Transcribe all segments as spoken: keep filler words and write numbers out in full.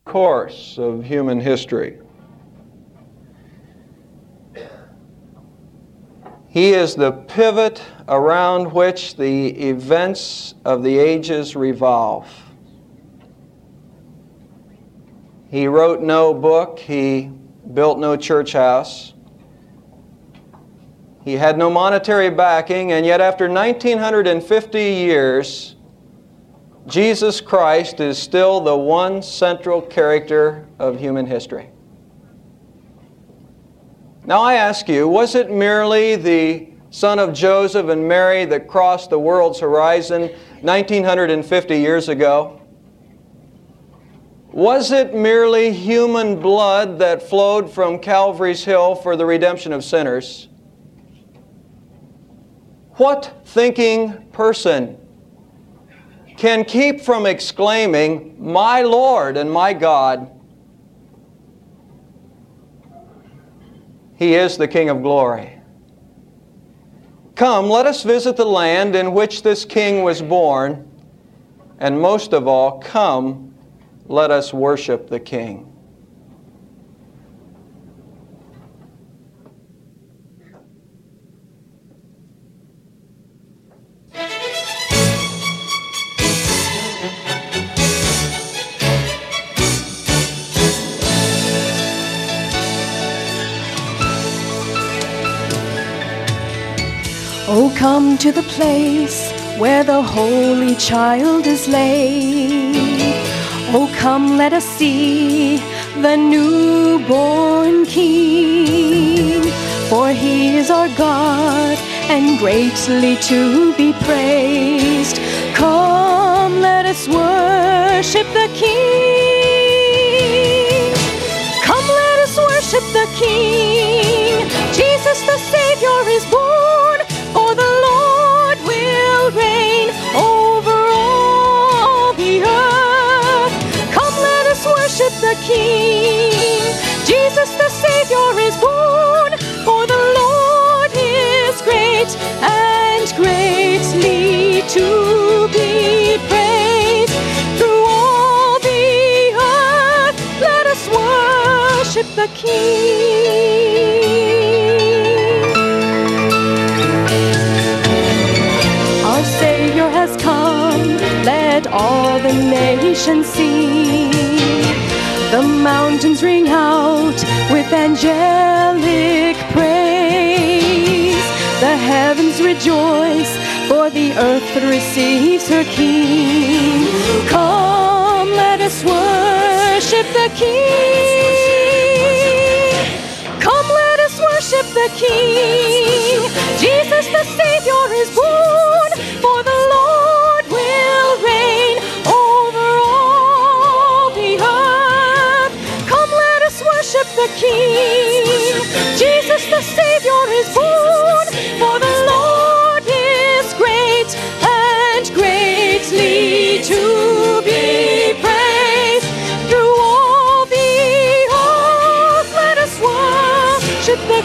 course of human history. He is the pivot around which the events of the ages revolve. He wrote no book. He built no church house. He had no monetary backing, and yet after nineteen fifty years, Jesus Christ is still the one central character of human history. Now I ask you, was it merely the son of Joseph and Mary that crossed the world's horizon nineteen fifty years ago? Was it merely human blood that flowed from Calvary's Hill for the redemption of sinners? What thinking person can keep from exclaiming, "My Lord and my God"? He is the King of glory. Come, let us visit the land in which this King was born, and most of all, come, let us worship the King. Oh, come to the place where the Holy Child is laid. Oh, come, let us see the newborn King. For He is our God and greatly to be praised. Come, let us worship the King. Come, let us worship the King. Jesus the Savior is born, for the Lord will reign over all the earth. Come, let us worship the King. Jesus the Savior is born, for the Lord is great and greatly to be praised. Through all the earth, let us worship the King. Our Savior has come, let all the nations see. The mountains ring out with angelic praise. The heavens rejoice, for the earth receives her King. Come, let us worship the King. Come, let us worship the King. Jesus the Savior is born, for the Lord will reign over all the earth. Come, let us worship the King. Jesus the Savior is born, for the Lord is great and greatly to be praised. Through all the earth, let us worship the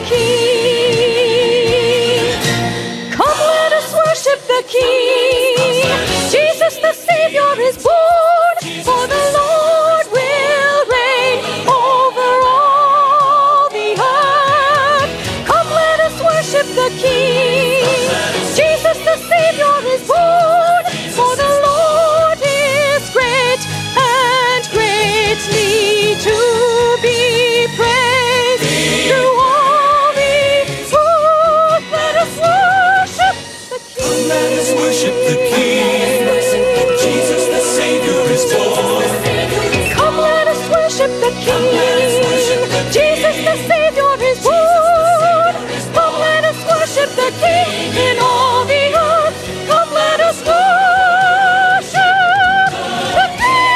King. Come, let us worship the King. Jesus the Savior is born, for the Lord will reign over all the earth. Come, let us worship the King. Jesus the Savior is born, for the Lord is great and greatly to be praised. Through all the earth, let us worship the King. Let us worship the King. Jesus the Savior is born. Come, let us worship the King. Jesus the Savior is born. Come, let us worship the King in all the earth. Come, let us worship the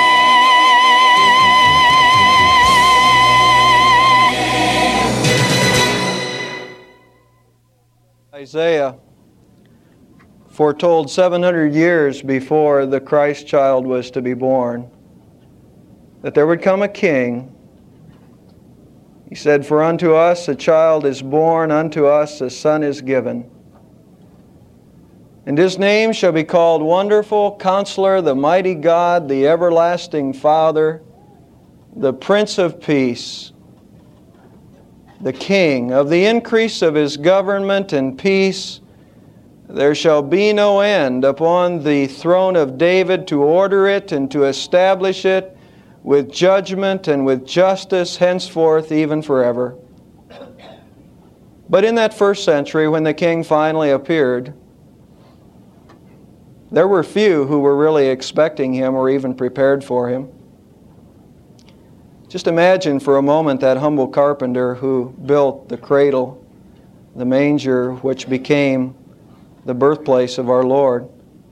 King. Isaiah foretold seven hundred years before the Christ child was to be born that there would come a king. He said, "For unto us a child is born, unto us a son is given. And His name shall be called Wonderful, Counselor, the Mighty God, the Everlasting Father, the Prince of Peace, the King. Of the increase of His government and peace, there shall be no end upon the throne of David, to order it and to establish it with judgment and with justice henceforth, even forever. But in that first century, when the King finally appeared, there were few who were really expecting Him or even prepared for Him. Just imagine for a moment that humble carpenter who built the cradle, the manger, which became the birthplace of our Lord.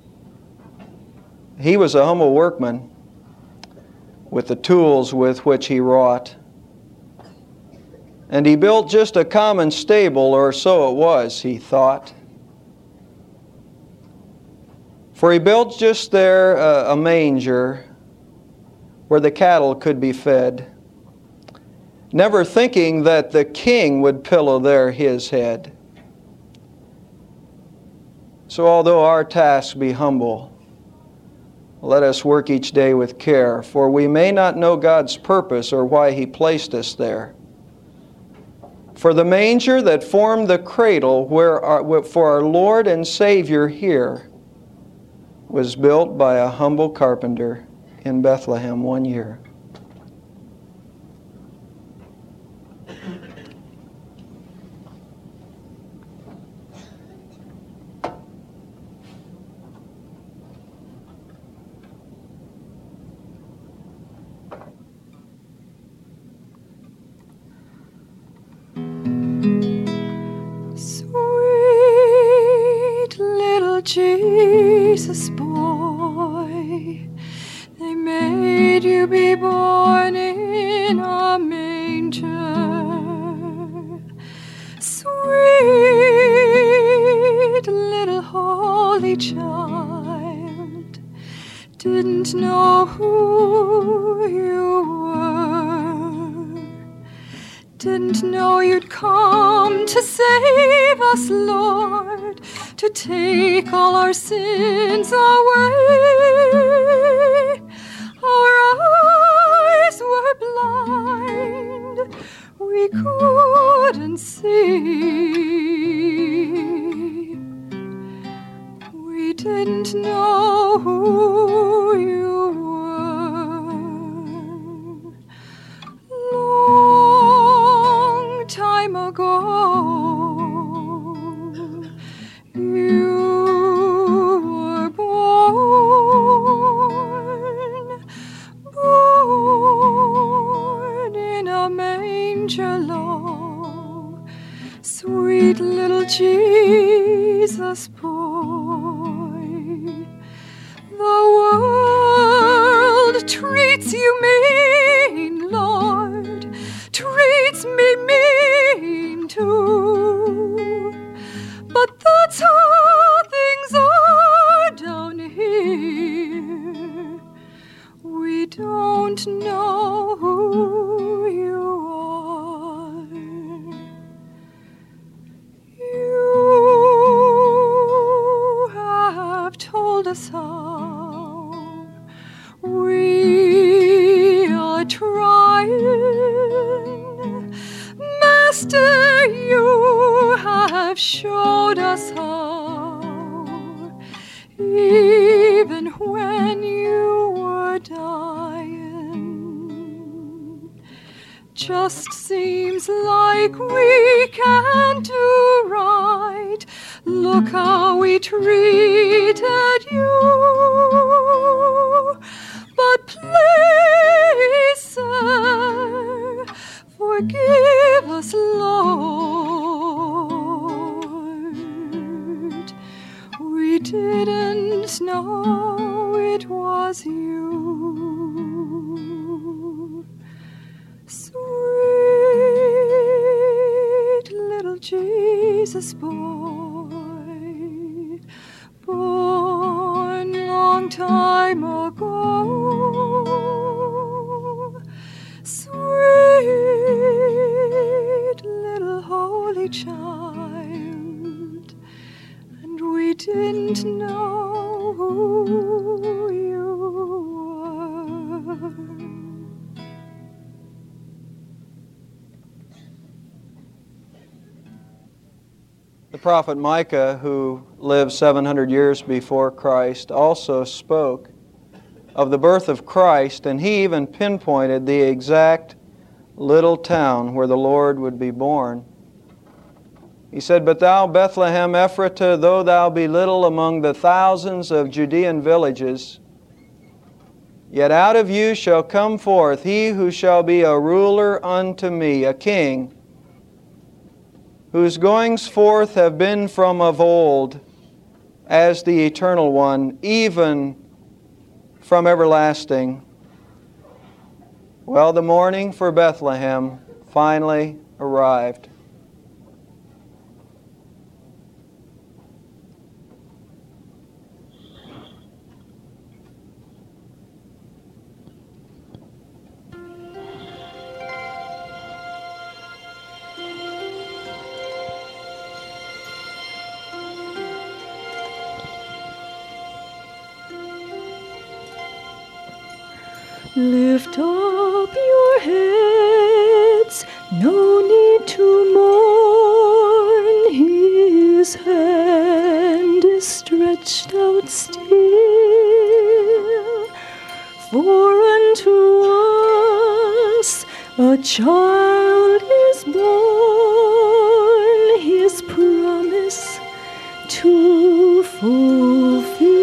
He was a humble workman with the tools with which he wrought. And he built just a common stable, or so it was, he thought. For he built just there a, a manger where the cattle could be fed, never thinking that the King would pillow there His head. So although our task be humble, let us work each day with care, for we may not know God's purpose or why He placed us there. For the manger that formed the cradle where our, for our Lord and Savior here was built by a humble carpenter in Bethlehem one year. Jesus boy, they made you be born in a manger. Sweet little holy child, didn't know who you were, didn't know you'd come to save us, Lord, to take all our sins away. Our eyes were blind, we couldn't see. We didn't know who you were. Long time ago, you were born, born in a manger low, sweet little Jesus boy. The world treats you mean, Lord, treats me mean too. But that's how things are down here. We don't know who you are. You have told us how we are trying. Master, you have showed us how, even when you were dying. Just seems like we can't do right. Look how we treated you. But please, sir, forgive us, Lord. We didn't know it was you. Sweet little Jesus boy, born long time ago. Sweet little holy child, and we didn't know who you were. The prophet Micah, who lived seven hundred years before Christ, also spoke of the birth of Christ, and he even pinpointed the exact little town where the Lord would be born. He said, "But thou, Bethlehem Ephratah, though thou be little among the thousands of Judean villages, yet out of you shall come forth he who shall be a ruler unto me, a king, whose goings forth have been from of old, as the Eternal One, even from everlasting." Well, the morning for Bethlehem finally arrived. Lift up your heads, no need to mourn. His hand is stretched out still. For unto us a child is born, His promise to fulfill.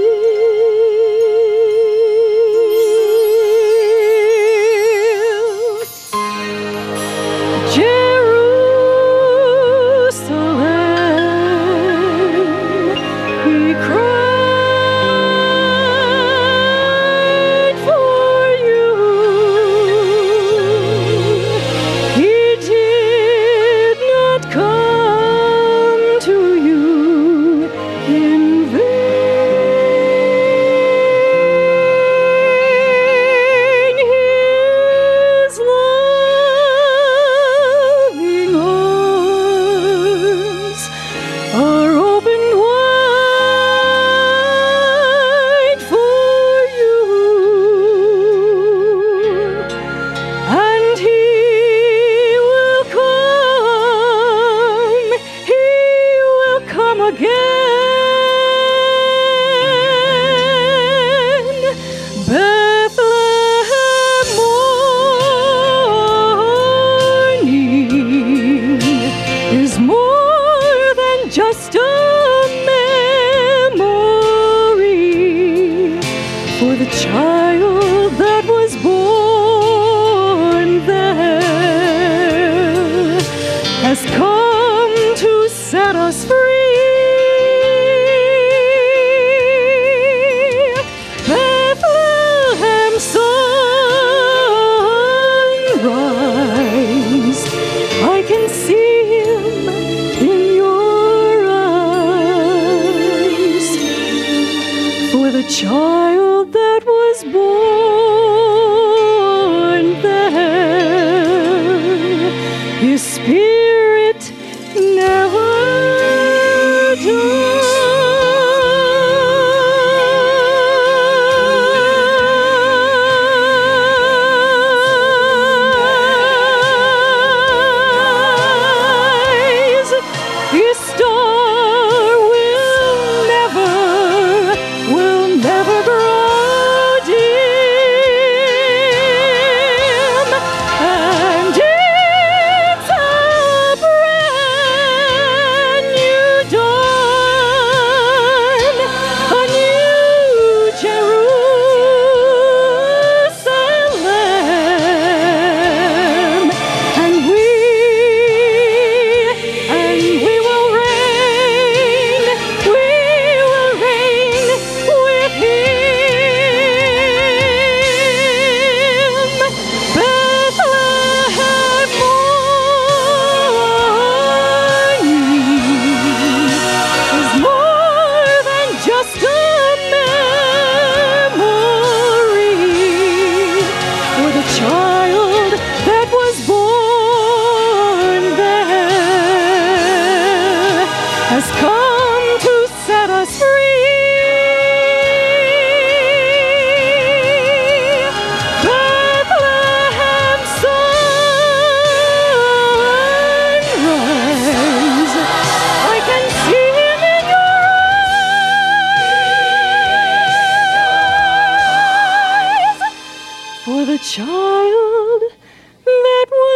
His Spirit never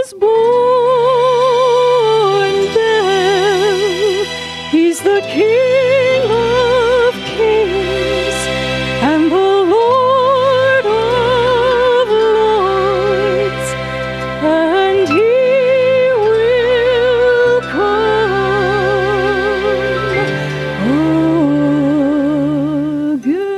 was born there. He's the King of Kings and the Lord of Lords, and He will come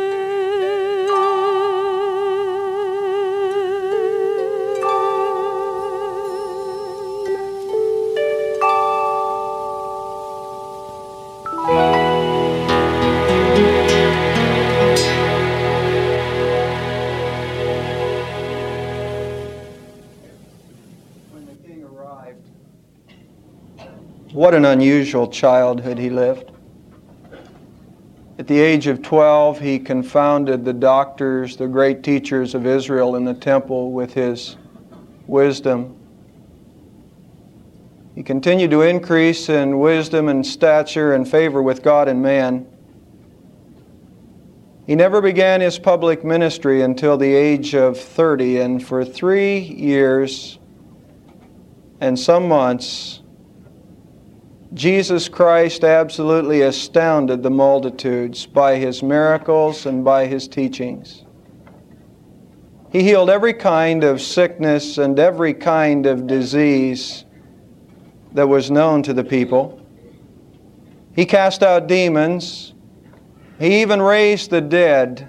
When the king arrived, what an unusual childhood he lived. At the age of twelve, he confounded the doctors, the great teachers of Israel in the temple with his wisdom. He continued to increase in wisdom and stature and favor with God and man. He never began his public ministry until the age of thirty, and for three years and some months, Jesus Christ absolutely astounded the multitudes by His miracles and by His teachings. He healed every kind of sickness and every kind of disease that was known to the people. He cast out demons. He even raised the dead.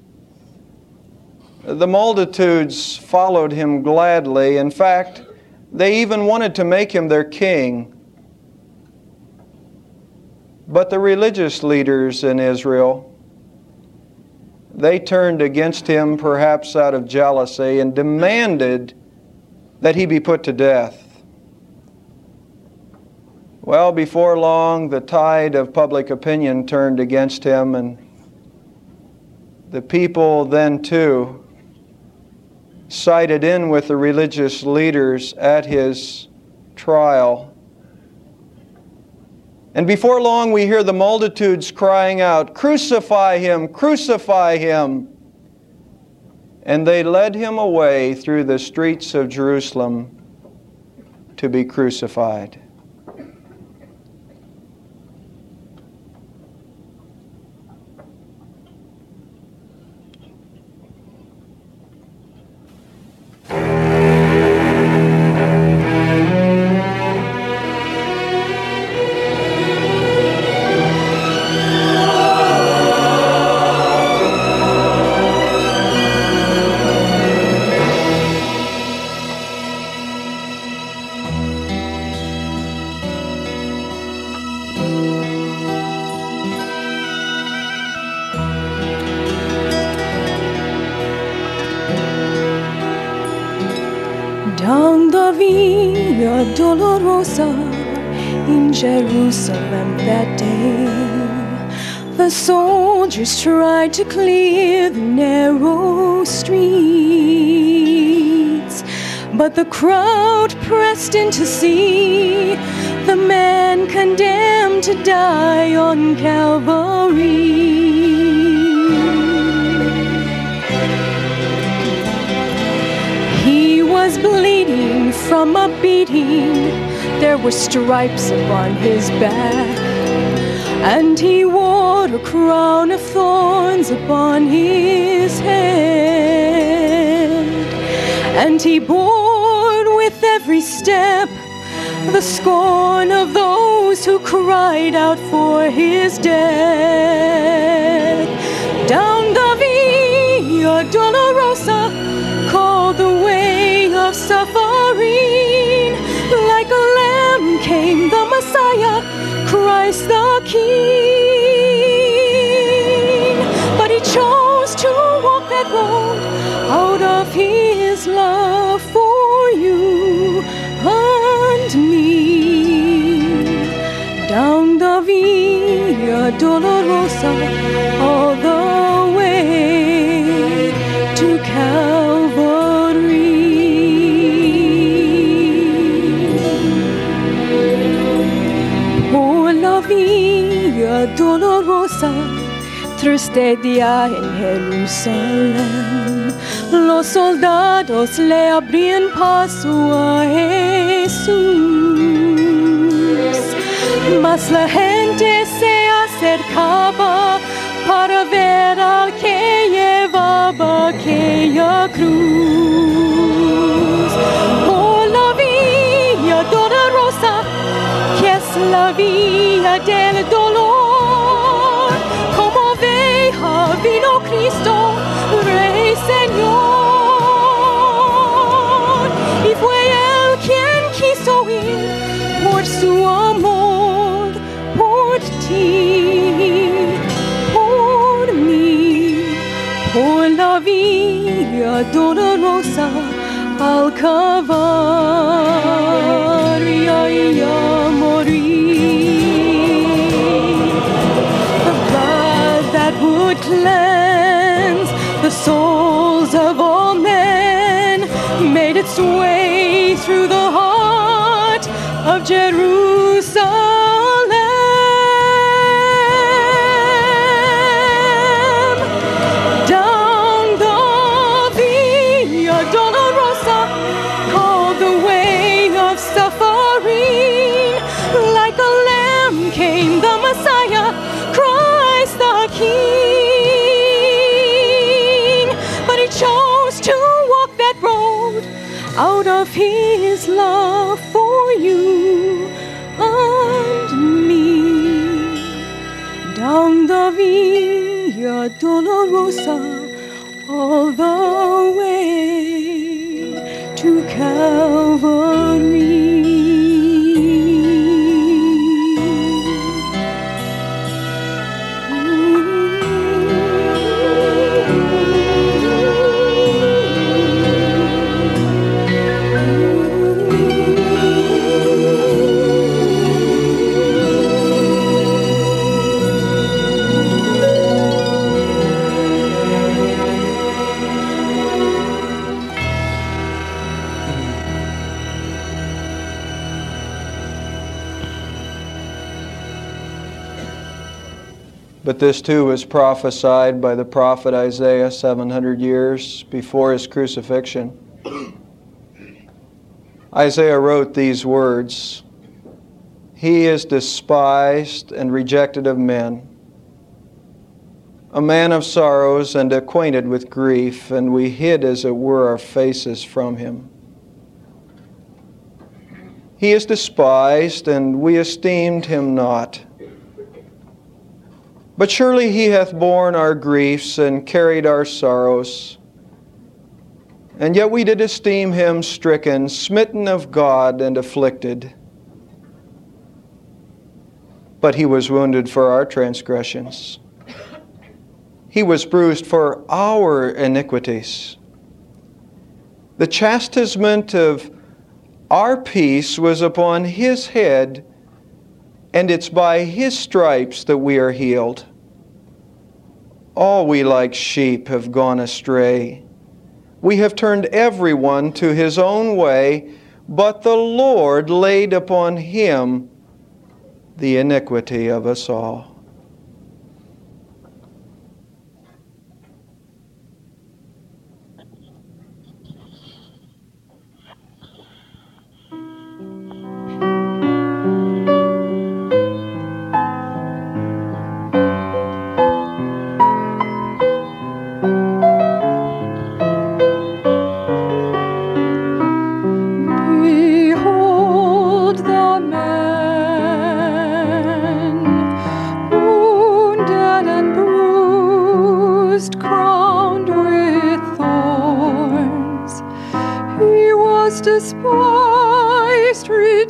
The multitudes followed Him gladly. In fact, they even wanted to make Him their king. But the religious leaders in Israel, they turned against Him perhaps out of jealousy and demanded that He be put to death. Well, before long, the tide of public opinion turned against Him, and the people then too sided in with the religious leaders at His trial. And before long, we hear the multitudes crying out, "Crucify Him! Crucify Him!" And they led Him away through the streets of Jerusalem to be crucified. Down the Via Dolorosa in Jerusalem that day, the soldiers tried to clear the narrow streets, but the crowd pressed in to see the man condemned to die on Calvary. He was bleeding from a beating, there were stripes upon his back, and he wore a crown of thorns upon his head, and he bore with every step the scorn of those who cried out for his death. Down the Via Dolorosa, called the way of suffering, like a lamb came the Messiah, Christ the King. But He chose to walk that road out of His love for you and me. Down the Via Dolorosa, all the way to Calvary. Por la Via Dolorosa, triste día en Jerusalén, los soldados le abrían paso a él. Jesús. Mas la gente se acercaba para ver al que llevaba aquella cruz. Por la vía dolorosa, que es la vía del dolor, como oveja vino Cristo, Rey Señor, y fue Él quien quiso ir por su amor, por ti, por mí, por la vía dolorosa al Calvario y a morir. The blood that would cleanse the souls of all men made its way through the heart of Jerusalem. Down the Via Dolorosa, called the way of suffering, like a lamb came the Messiah, Christ the King. But he chose to walk that road out of his love for you and me. Down the Via Dolorosa, all the way to Calvary. But this too was prophesied by the prophet Isaiah seven hundred years before his crucifixion. Isaiah wrote these words, "He is despised and rejected of men, a man of sorrows and acquainted with grief, and we hid as it were our faces from him. He is despised, and we esteemed him not. But surely he hath borne our griefs and carried our sorrows. And yet we did esteem him stricken, smitten of God, and afflicted. But he was wounded for our transgressions. He was bruised for our iniquities. The chastisement of our peace was upon his head, and it's by his stripes that we are healed. All we like sheep have gone astray. We have turned everyone to his own way, but the Lord laid upon him the iniquity of us all." Despised,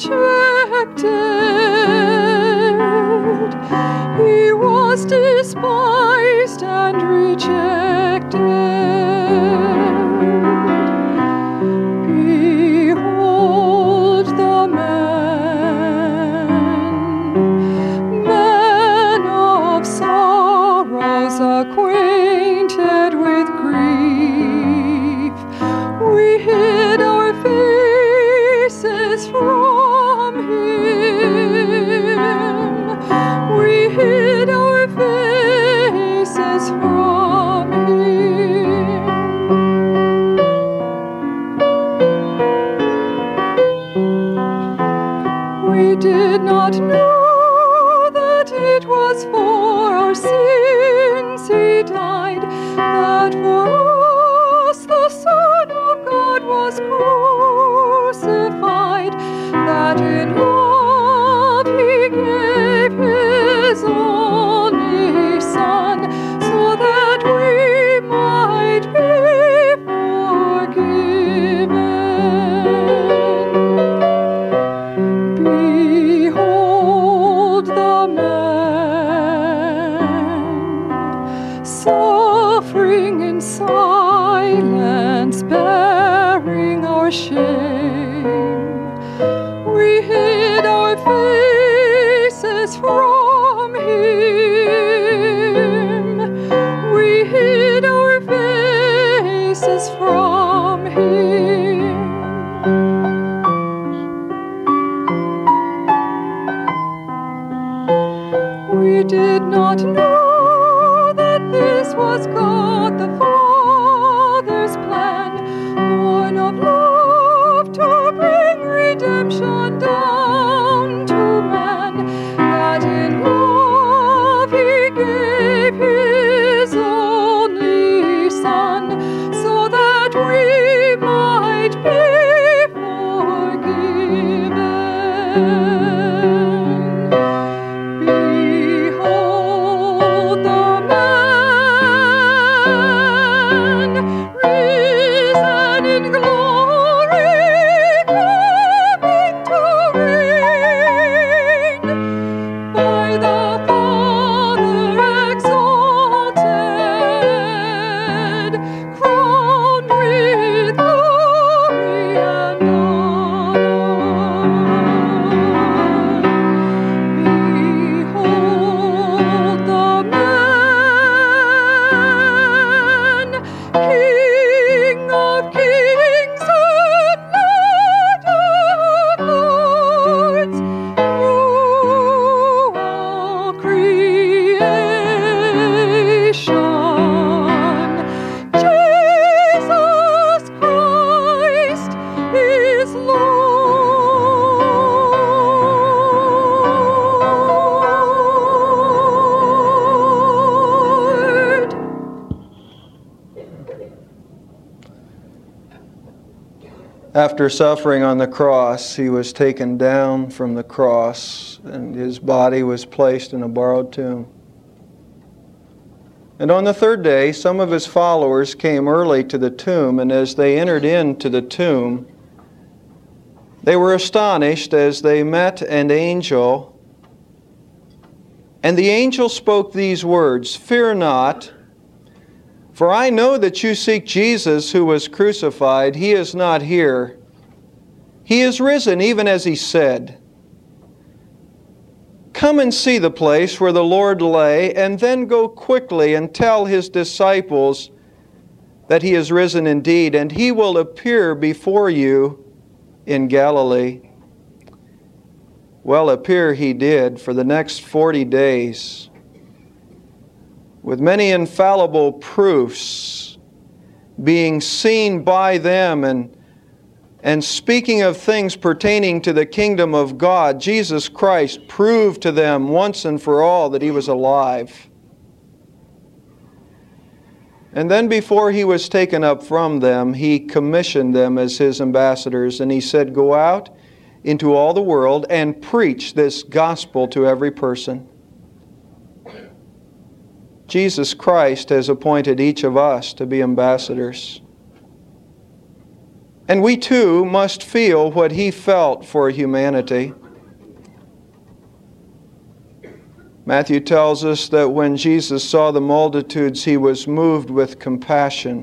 rejected. He was despised and rejected. Behold the man, man of sorrows, acquainted with grief. We hid our faces from him. We hid our faces from him. after suffering on the cross, he was taken down from the cross, and his body was placed in a borrowed tomb. And on the third day, some of his followers came early to the tomb, and as they entered into the tomb, they were astonished as they met an angel. And the angel spoke these words, "Fear not, for I know that you seek Jesus who was crucified. He is not here. He is risen, even as he said. Come and see the place where the Lord lay, and then go quickly and tell his disciples that he is risen indeed, and he will appear before you in Galilee." Well, appear he did for the next forty days, with many infallible proofs being seen by them, and, and speaking of things pertaining to the kingdom of God. Jesus Christ proved to them once and for all that he was alive. And then before he was taken up from them, he commissioned them as his ambassadors, and he said, "Go out into all the world and preach this gospel to every person." Jesus Christ has appointed each of us to be ambassadors. And we too must feel what he felt for humanity. Matthew tells us that when Jesus saw the multitudes, he was moved with compassion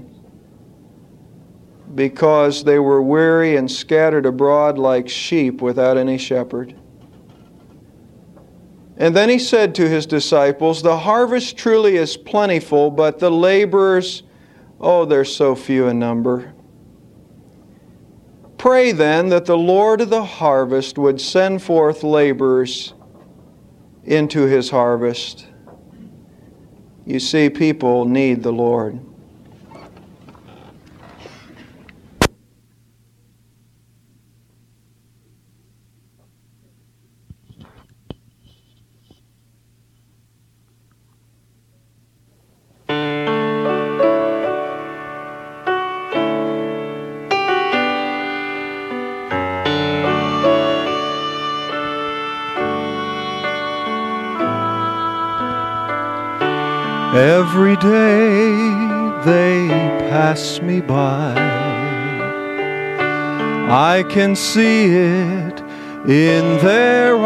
because they were weary and scattered abroad like sheep without any shepherd. And then he said to his disciples, "The harvest truly is plentiful, but the laborers, oh, they're so few in number. Pray then that the Lord of the harvest would send forth laborers into his harvest." You see, people need the Lord. Every day they pass me by, I can see it in their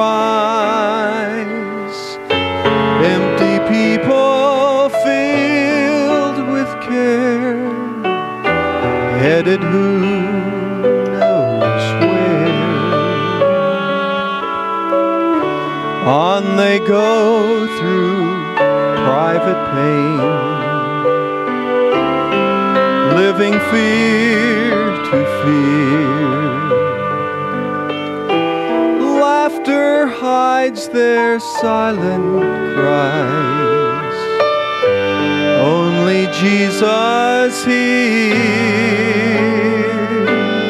eyes. Empty people filled with care, headed who knows where. On they go through private pain, living fear to fear. Laughter hides their silent cries, only Jesus hears.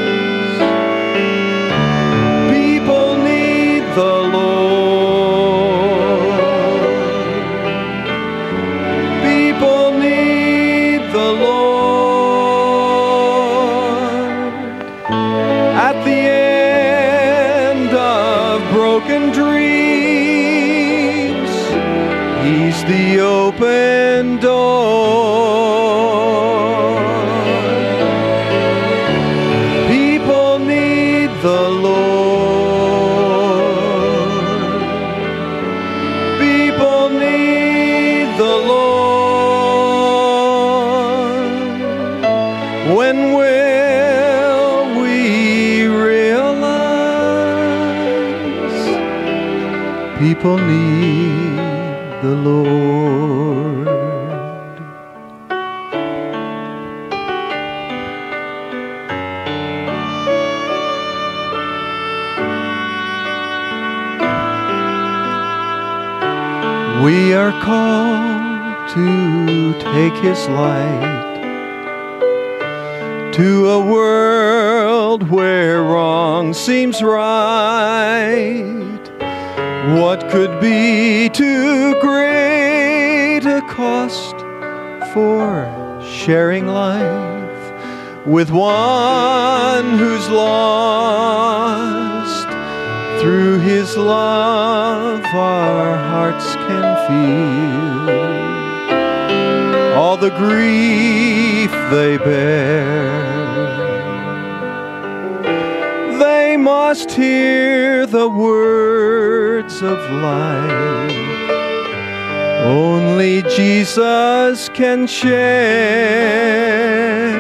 People need the Lord. The open door. People need the Lord. People need the Lord. When will we realize people need the Lord? We are called to take his light to a world where wrong seems right. What could be too great a cost for sharing life with one who's lost. Through His love our hearts can feel all the grief they bear. They must hear the words of life only Jesus can share.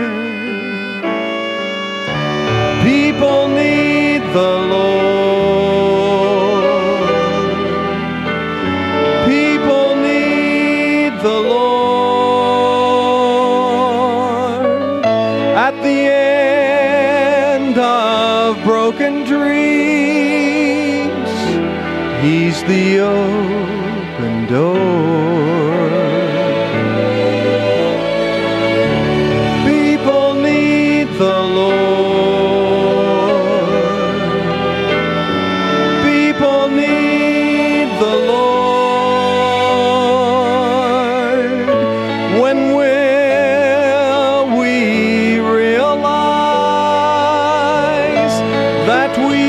People need the Lord. People need the Lord. At the end of broken dreams, He's the open door. People need the Lord. People need the Lord. When will we realize that we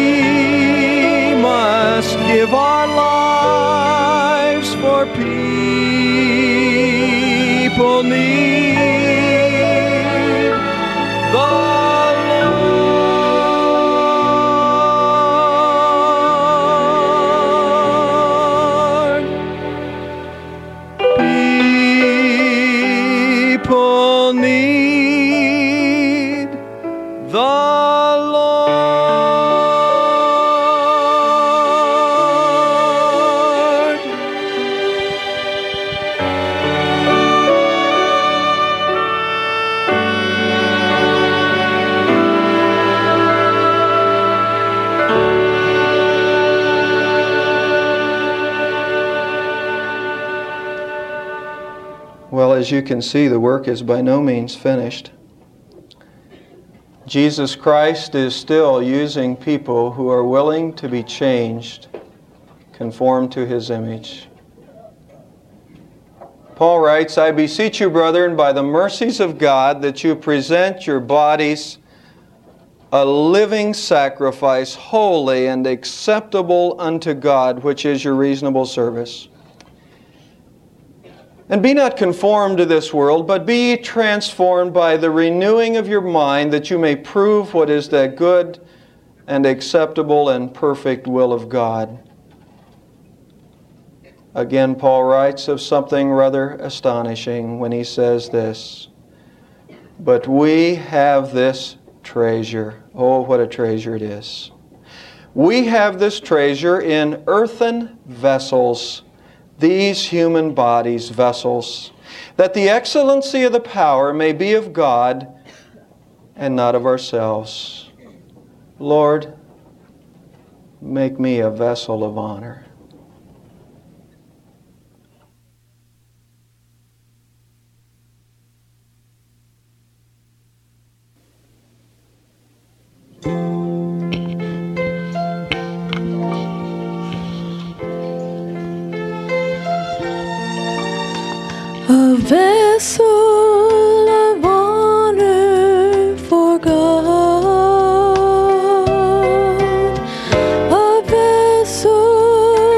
must give our lives for people need the Lord. People need the Lord. Well, as you can see, the work is by no means finished. Jesus Christ is still using people who are willing to be changed, conformed to His image. Paul writes, I beseech you, brethren, by the mercies of God, that you present your bodies a living sacrifice, holy and acceptable unto God, which is your reasonable service. And be not conformed to this world, but be transformed by the renewing of your mind, that you may prove what is that good and acceptable and perfect will of God. Again, Paul writes of something rather astonishing when he says this, but we have this treasure. Oh, what a treasure it is. We have this treasure in earthen vessels, these human bodies, vessels, that the excellency of the power may be of God and not of ourselves. Lord, make me a vessel of honor. A vessel of honor for God, a vessel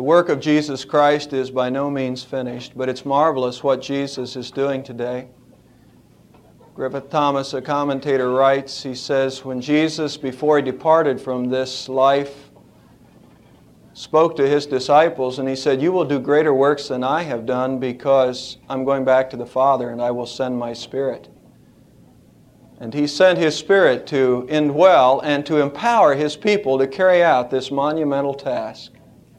The work of Jesus Christ is by no means finished, but it's marvelous what Jesus is doing today. Griffith Thomas, a commentator, writes, he says, when Jesus, before he departed from this life, spoke to his disciples, and he said, you will do greater works than I have done because I'm going back to the Father and I will send my Spirit. And he sent his Spirit to indwell and to empower his people to carry out this monumental task.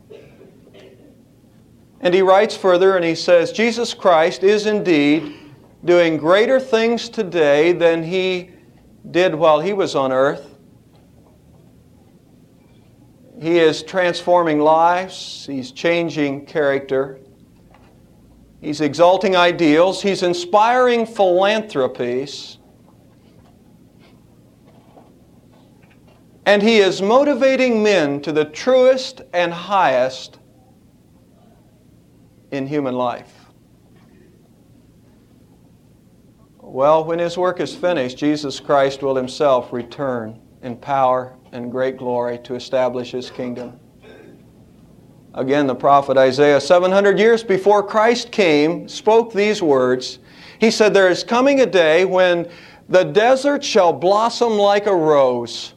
And he writes further and he says, Jesus Christ is indeed doing greater things today than he did while he was on earth. He is transforming lives. He's changing character. He's exalting ideals. He's inspiring philanthropies. And he is motivating men to the truest and highest in human life. Well, when his work is finished, Jesus Christ will himself return in power and great glory to establish his kingdom. Again, the prophet Isaiah, seven hundred years before Christ came, spoke these words. He said, there is coming a day when the desert shall blossom like a rose.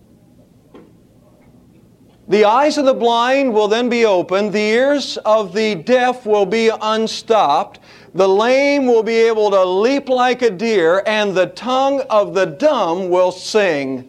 The eyes of the blind will then be opened, the ears of the deaf will be unstopped, the lame will be able to leap like a deer, and the tongue of the dumb will sing.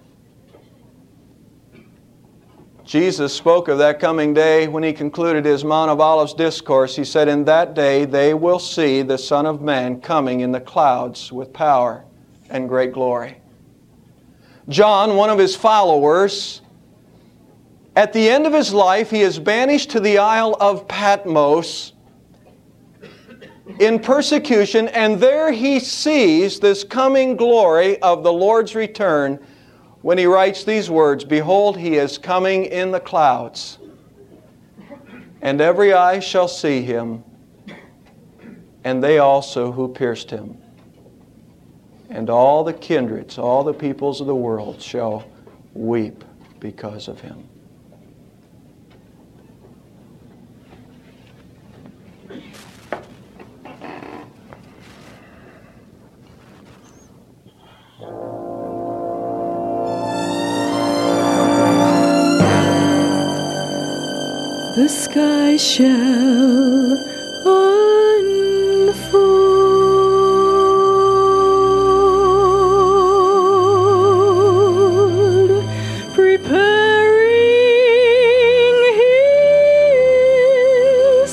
Jesus spoke of that coming day when he concluded his Mount of Olives discourse. He said, in that day they will see the Son of Man coming in the clouds with power and great glory. John, one of his followers, at the end of his life, he is banished to the Isle of Patmos in persecution, and there he sees this coming glory of the Lord's return when he writes these words, behold, he is coming in the clouds, and every eye shall see him, and they also who pierced him. And all the kindreds, all the peoples of the world shall weep because of him. The sky shall unfold, preparing his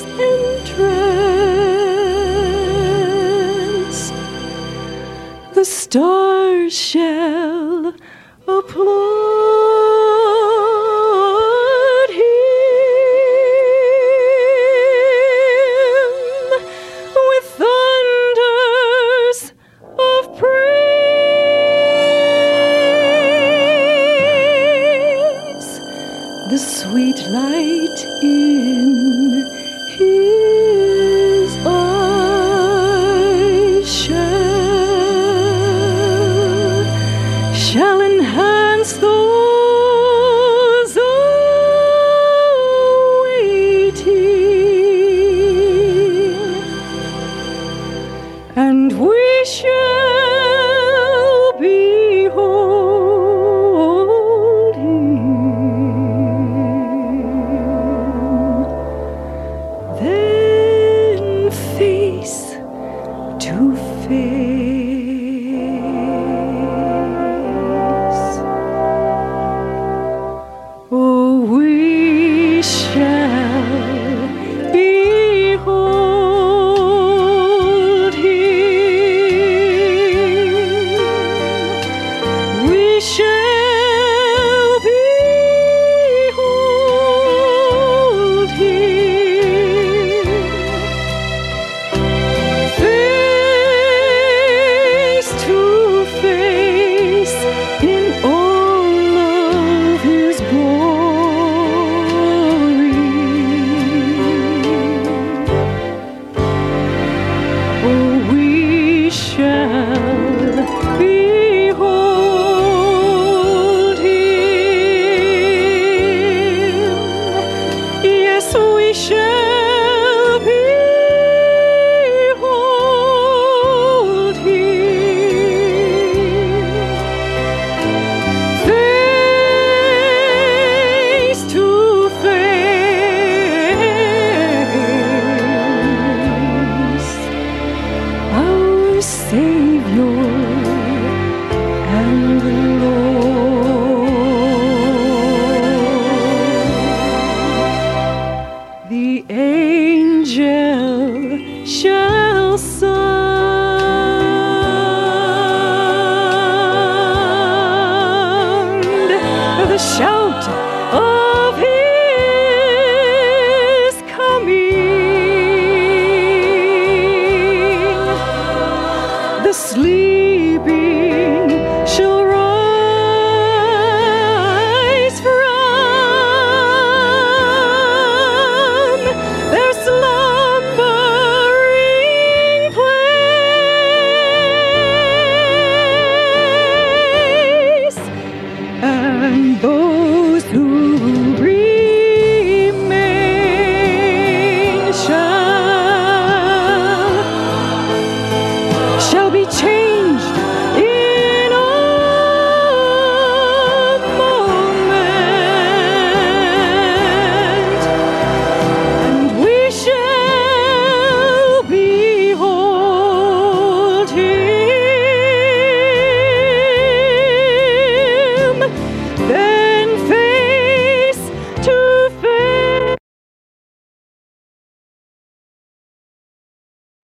entrance. The stars shall applaud. The sweet light in his eyes shall, shall enhance those awaiting, and we shall behold him. Then face to face, oh, we shall behold him. We shall behold him. Oh, we